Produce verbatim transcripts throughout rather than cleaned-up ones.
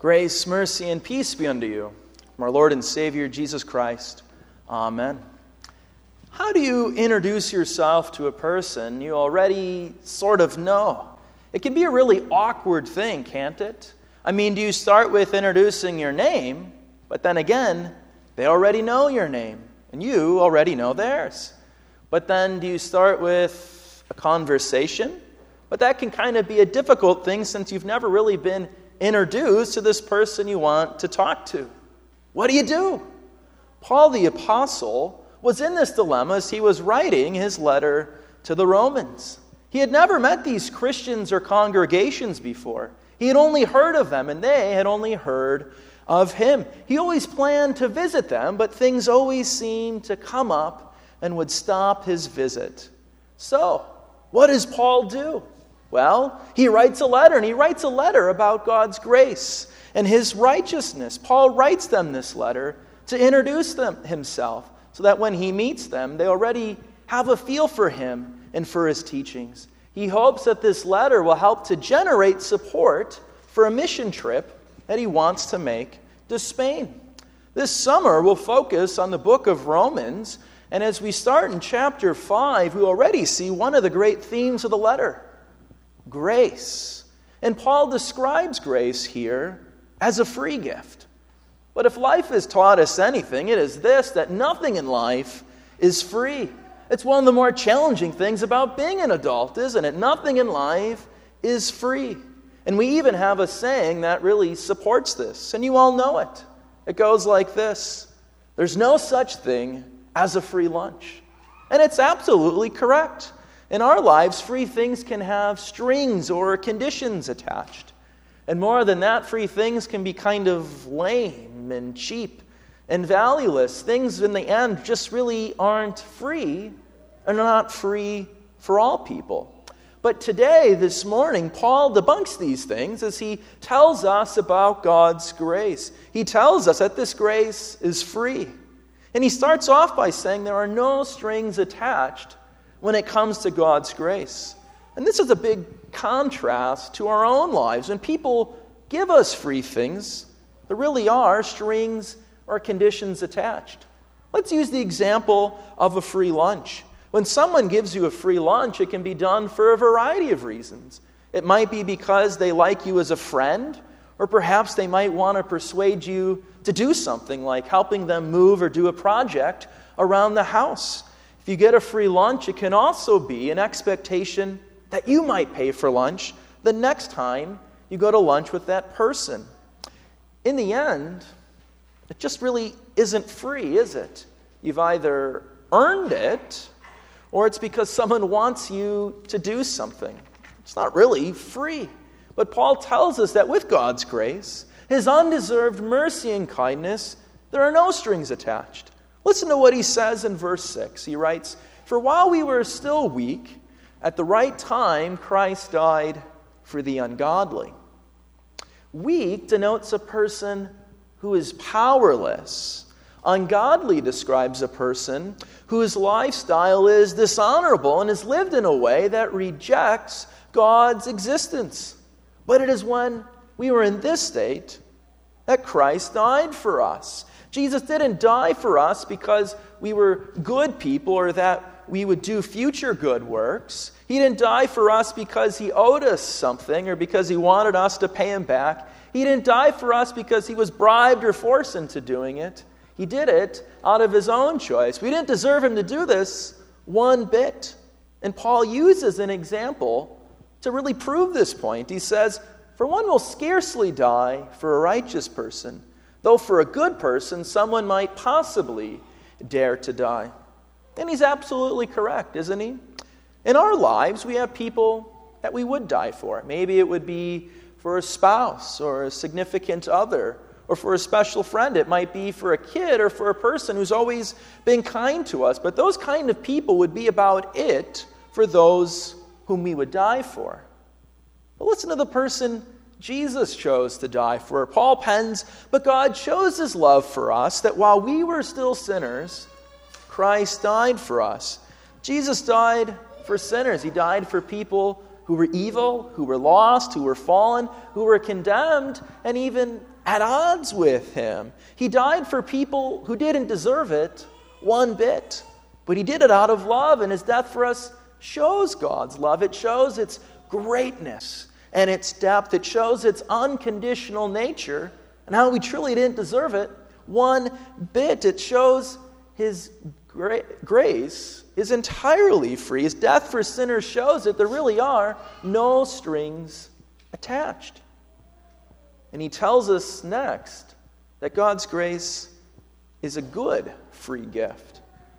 Grace, mercy, and peace be unto you from our Lord and Savior, Jesus Christ. Amen. How do you introduce yourself to a person you already sort of know? It can be a really awkward thing, can't it? I mean, do you start with introducing your name, but then again, they already know your name, and you already know theirs. But then do you start with a conversation? But that can kind of be a difficult thing since you've never really been introduced to this person you want to talk to. What do you do? Paul the Apostle was in this dilemma as he was writing his letter to the Romans. He had never met these Christians or congregations before. He had only heard of them, and they had only heard of him. He always planned to visit them, but things always seemed to come up and would stop his visit. So, what does Paul do? Well, he writes a letter, and he writes a letter about God's grace and his righteousness. Paul writes them this letter to introduce them himself, so that when he meets them, they already have a feel for him and for his teachings. He hopes that this letter will help to generate support for a mission trip that he wants to make to Spain. This summer, we'll focus on the book of Romans, and as we start in chapter five, we already see one of the great themes of the letter: grace. And Paul describes grace here as a free gift. But if life has taught us anything, it is this, that nothing in life is free. It's one of the more challenging things about being an adult, isn't it? Nothing in life is free. And we even have a saying that really supports this, and you all know it. It goes like this: there's no such thing as a free lunch. And it's absolutely correct. In our lives, free things can have strings or conditions attached. And more than that, free things can be kind of lame and cheap and valueless. Things in the end just really aren't free and are not free for all people. But today, this morning, Paul debunks these things as he tells us about God's grace. He tells us that this grace is free. And he starts off by saying there are no strings attached when it comes to God's grace. And this is a big contrast to our own lives. When people give us free things, there really are strings or conditions attached. Let's use the example of a free lunch. When someone gives you a free lunch, it can be done for a variety of reasons. It might be because they like you as a friend, or perhaps they might want to persuade you to do something like helping them move or do a project around the house. If you get a free lunch, it can also be an expectation that you might pay for lunch the next time you go to lunch with that person. In the end, it just really isn't free, is it? You've either earned it, or it's because someone wants you to do something. It's not really free. But Paul tells us that with God's grace, his undeserved mercy and kindness, there are no strings attached. Listen to what he says in verse six. He writes, "For while we were still weak, at the right time Christ died for the ungodly." Weak denotes a person who is powerless. Ungodly describes a person whose lifestyle is dishonorable and is lived in a way that rejects God's existence. But it is when we were in this state that Christ died for us. Jesus didn't die for us because we were good people or that we would do future good works. He didn't die for us because he owed us something or because he wanted us to pay him back. He didn't die for us because he was bribed or forced into doing it. He did it out of his own choice. We didn't deserve him to do this one bit. And Paul uses an example to really prove this point. He says, "For one will scarcely die for a righteous person, though for a good person, someone might possibly dare to die." And he's absolutely correct, isn't he? In our lives, we have people that we would die for. Maybe it would be for a spouse or a significant other or for a special friend. It might be for a kid or for a person who's always been kind to us. But those kind of people would be about it for those whom we would die for. But listen to the person Jesus chose to die for. Paul pens, "But God shows his love for us, that while we were still sinners, Christ died for us." Jesus died for sinners. He died for people who who were evil, who were lost, who were fallen, who were condemned, and even at odds with him. He died for people who didn't deserve it one bit. But he did it out of love, and his death for us shows God's love. It shows its greatness and its depth. It shows its unconditional nature and how we truly didn't deserve it one bit. It shows his gra- grace is entirely free. His death for sinners shows that there really are no strings attached. And he tells us next that God's grace is a good free gift.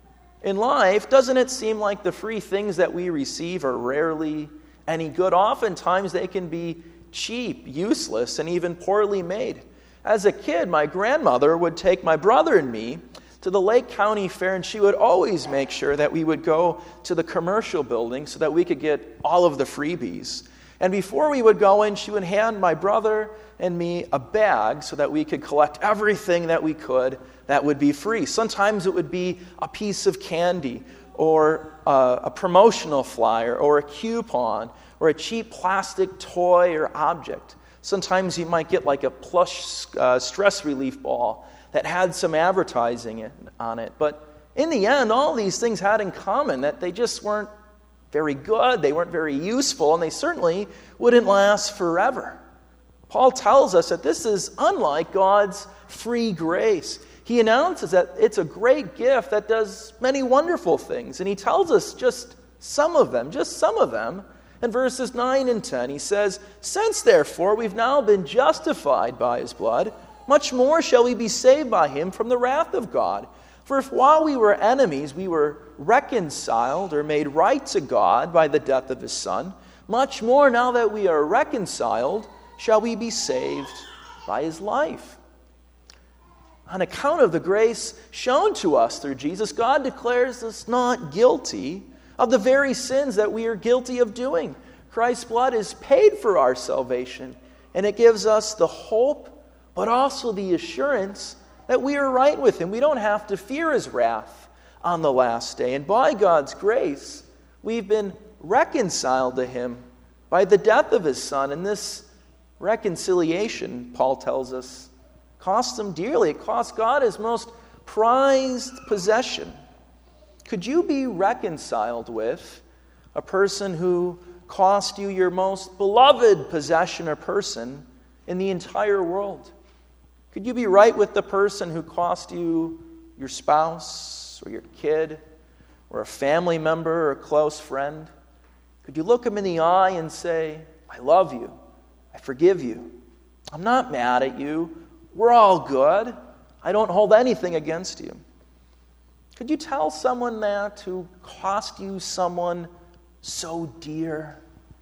In life, doesn't it seem like the free things that we receive are rarely any good? Oftentimes they can be cheap, useless, and even poorly made. As a kid, my grandmother would take my brother and me to the Lake County Fair, and she would always make sure that we would go to the commercial building so that we could get all of the freebies. And before we would go in, she would hand my brother and me a bag so that we could collect everything that we could that would be free. Sometimes it would be a piece of candy or a, a promotional flyer or a coupon or a cheap plastic toy or object. Sometimes you might get like a plush uh, stress relief ball that had some advertising in, on it. But in the end, all these things had in common that they just weren't very good, they weren't very useful, and they certainly wouldn't last forever. Paul tells us that this is unlike God's free grace. He announces that it's a great gift that does many wonderful things, and he tells us just some of them, just some of them. In verses nine and ten, he says, "Since therefore we've now been justified by his blood, much more shall we be saved by him from the wrath of God. For if while we were enemies we were reconciled or made right to God by the death of his Son, much more now that we are reconciled shall we be saved by his life." On account of the grace shown to us through Jesus, God declares us not guilty of the very sins that we are guilty of doing. Christ's blood is paid for our salvation, and it gives us the hope, but also the assurance that we are right with him. We don't have to fear his wrath on the last day. And by God's grace, we've been reconciled to him by the death of his Son. And this reconciliation, Paul tells us, cost him dearly. It cost God his most prized possession. Could you be reconciled with a person who cost you your most beloved possession or person in the entire world? Could you be right with the person who cost you your spouse or your kid or a family member or a close friend? Could you look him in the eye and say, "I love you, I forgive you, I'm not mad at you, we're all good, I don't hold anything against you"? Could you tell someone that who cost you someone so dear?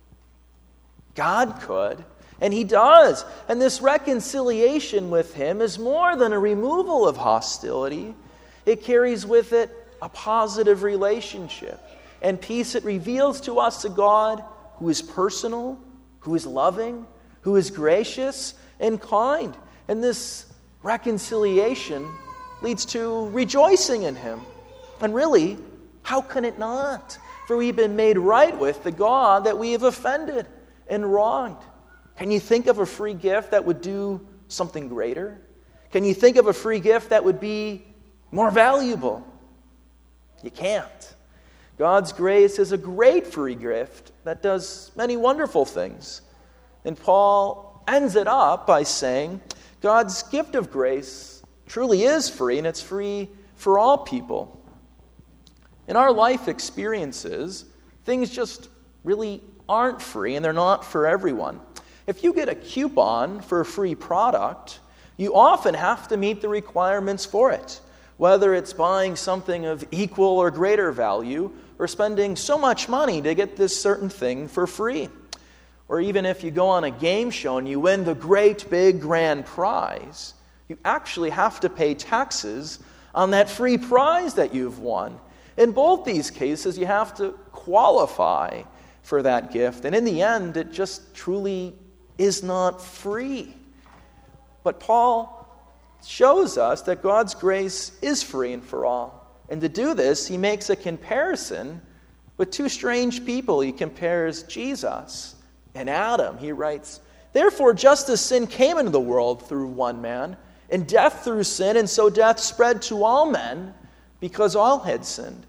God could, and he does. And this reconciliation with him is more than a removal of hostility. It carries with it a positive relationship and peace. It reveals to us a God who is personal, who is loving, who is gracious and kind. And this reconciliation leads to rejoicing in him. And really, how can it not? For we've been made right with the God that we have offended and wronged. Can you think of a free gift that would do something greater? Can you think of a free gift that would be more valuable? You can't. God's grace is a great free gift that does many wonderful things. And Paul ends it up by saying, God's gift of grace truly is free, and it's free for all people. In our life experiences, things just really aren't free, and they're not for everyone. If you get a coupon for a free product, you often have to meet the requirements for it, whether it's buying something of equal or greater value or spending so much money to get this certain thing for free. Or even if you go on a game show and you win the great big grand prize, you actually have to pay taxes on that free prize that you've won. In both these cases, you have to qualify for that gift. And in the end, it just truly is not free. But Paul shows us that God's grace is free and for all. And to do this, he makes a comparison With two strange people, he compares Jesus and Adam. He writes, "Therefore, just as sin came into the world through one man, and death through sin, and so death spread to all men because all had sinned."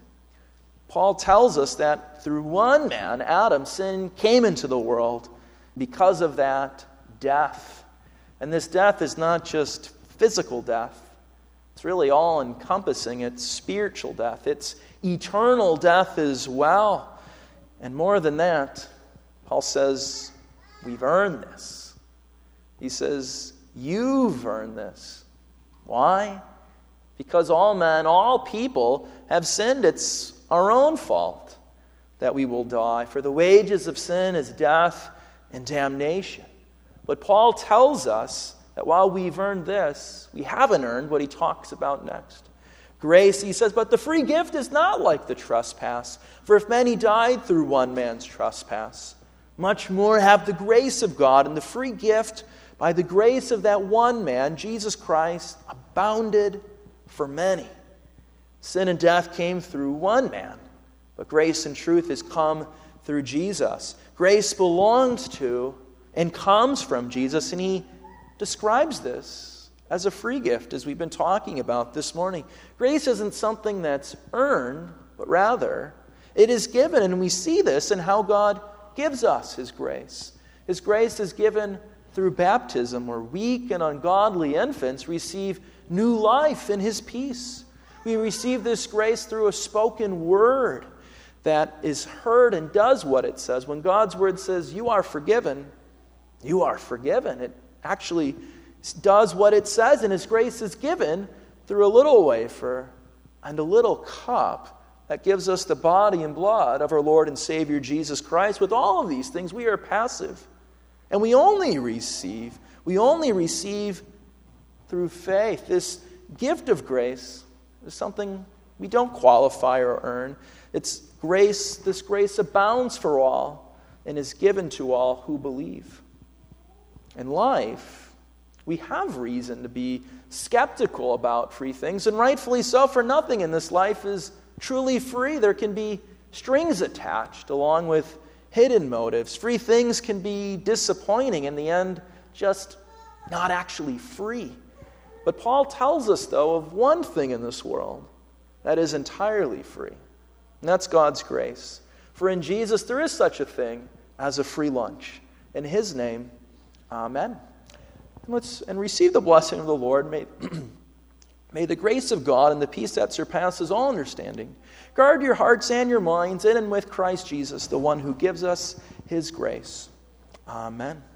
Paul tells us that through one man, Adam, sin came into the world. Because of that, death. And this death is not just physical death. It's really all-encompassing. It's spiritual death. It's eternal death as well. And more than that, Paul says, we've earned this. He says, you've earned this. Why? Because all men, all people have sinned. It's our own fault that we will die. For the wages of sin is death and damnation. But Paul tells us that while we've earned this, we haven't earned what he talks about next. Grace, he says, but the free gift is not like the trespass. For if many died through one man's trespass, much more have the grace of God and the free gift by the grace of that one man, Jesus Christ, abounded for many. Sin and death came through one man, but grace and truth has come through Jesus. Grace belongs to and comes from Jesus, and he describes this as a free gift, as we've been talking about this morning. Grace isn't something that's earned, but rather it is given, and we see this in how God gives us his grace. His grace is given through baptism, where weak and ungodly infants receive new life in his peace. We receive this grace through a spoken word that is heard and does what it says. When God's word says, you are forgiven, you are forgiven. It actually does what it says, and his grace is given through a little wafer and a little cup that gives us the body and blood of our Lord and Savior Jesus Christ. With all of these things, we are passive. And we only receive, we only receive through faith. This gift of grace is something we don't qualify or earn. It's grace, this grace abounds for all and is given to all who believe. In life, we have reason to be skeptical about free things, and rightfully so, for nothing in this life is truly free. There can be strings attached along with hidden motives. Free things can be disappointing, in the end, just not actually free. But Paul tells us, though, of one thing in this world that is entirely free, and that's God's grace. For in Jesus there is such a thing as a free lunch. In his name, amen. And let's and receive the blessing of the Lord. May, may the grace of God and the peace that surpasses all understanding guard your hearts and your minds in and with Christ Jesus, the one who gives us his grace. Amen.